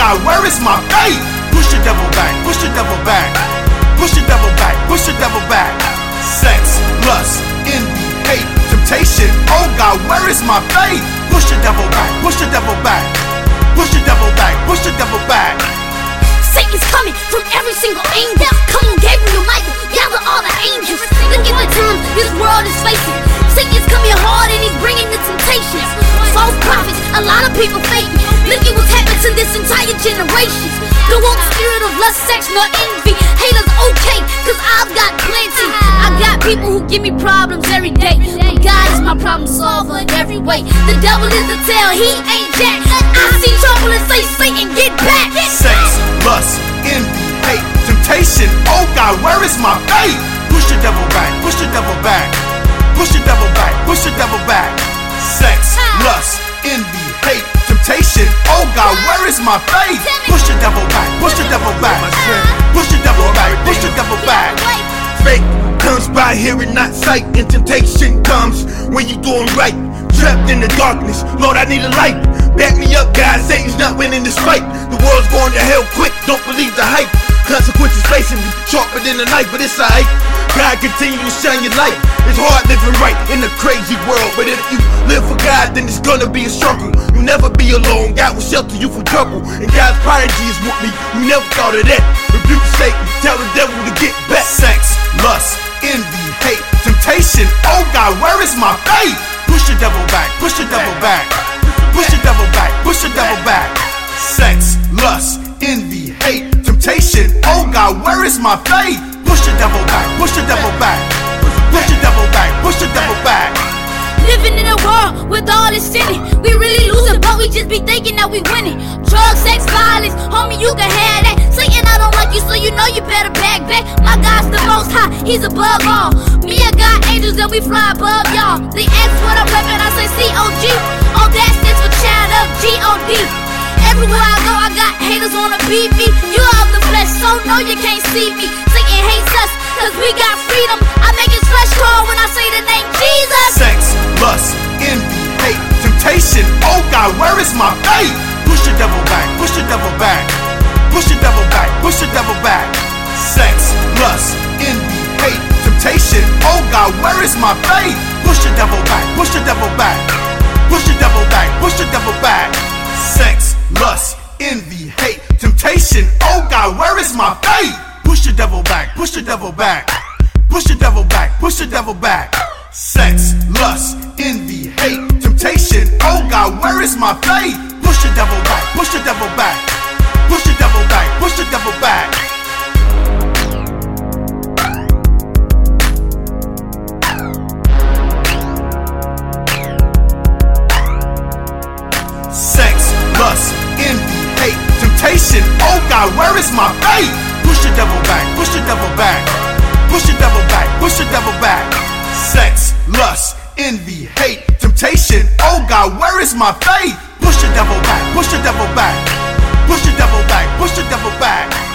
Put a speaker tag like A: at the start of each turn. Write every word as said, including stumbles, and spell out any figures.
A: God, where is my faith? Push the devil back, push the devil back. Push the devil back, push the devil back. Sex, lust, envy, hate, temptation. Oh God, where is my faith? Push the devil back, push the devil back. Push the devil back, push the devil back.
B: Satan's coming from every single angle. Come on, Gabriel, Michael, gather all the angels. Look at the times this world is facing. Satan's coming hard and he's bringing the temptations. False prophets, a lot of people faking. Look at what's happened to this entire generation. Don't want the spirit of lust, sex, nor envy. Haters okay, cause I've got plenty. I got people who give me problems every day, but God is my problem solver in every way. The devil is the tail, he ain't jack. I see trouble and say, Satan, get back.
A: Sex, lust, envy, hate, temptation. Oh God, where is my faith? Push the devil back, push the devil back. Push the devil back, push the devil back. Sex, lust, envy, hate, temptation. Oh God, where is my faith? Push the devil back, push the devil back. Push the devil back, push the devil back.
C: Faith comes by hearing, not sight, and temptation comes when you doing right. Trapped in the darkness, Lord, I need a light. Back me up, God, Satan's not winning this fight. The world's going to hell quick, don't believe the hype. Consequences facing me, sharper than a knife, but it's alright. God continue to shine your light. It's hard living right in a crazy world, but if you live for God, then it's gonna be a struggle. You'll never be alone, God will shelter you from trouble. And God's prodigy is with me, you never thought of that. Rebuke Satan, tell the devil to get back.
A: Sex, lust, envy, hate, temptation. Oh God, where is my faith? Push the devil back, push the devil back. Push the devil back, push the devil back. Sex, lust, envy, hate, temptation. Oh God, where is my faith? Push the devil back, push the devil back. Push the devil back, push the devil back.
B: Living in a world with all this sinning, we really losing, but we just be thinking that we winning. Drugs, sex, violence, homie, you can have that. Satan, I don't like you, so you know you better back back. My God's the most high, he's above all. Me, I got angels and we fly above y'all. They ask what I'm reppin', I say C O G. Oh, that stands for child of G O D. Everywhere I go, I got haters wanna beat me. You of the flesh, so no, you can't see me. Satan hates us, cause we got freedom. I make his flesh crawl when I say the name Jesus.
A: Sex, lust, envy, hate, temptation. Oh God, where is my faith? Push the devil back, push the devil back. Push the devil back, push the devil back. Sex, lust, envy, hate, temptation. Oh God, where is my faith? Push the devil back, push the devil back. Push the devil back, push the devil back. Sex, lust, envy, hate, temptation. Oh God, where is my faith? Push the devil back, push the devil back. Push the devil back, push the devil back. Sex, lust, envy, hate, temptation. Oh God, where is my faith? Push the devil back, push the devil back. Push the devil back, push the devil back. Sex, lust, envy, hate, temptation. Oh God, where is my faith? Push the devil back, push the devil back. Push the devil back, push the devil back. Sex, lust, envy, hate, temptation. Oh God, where is my faith? Push the devil back, push the devil back. Push the devil back, push the devil back.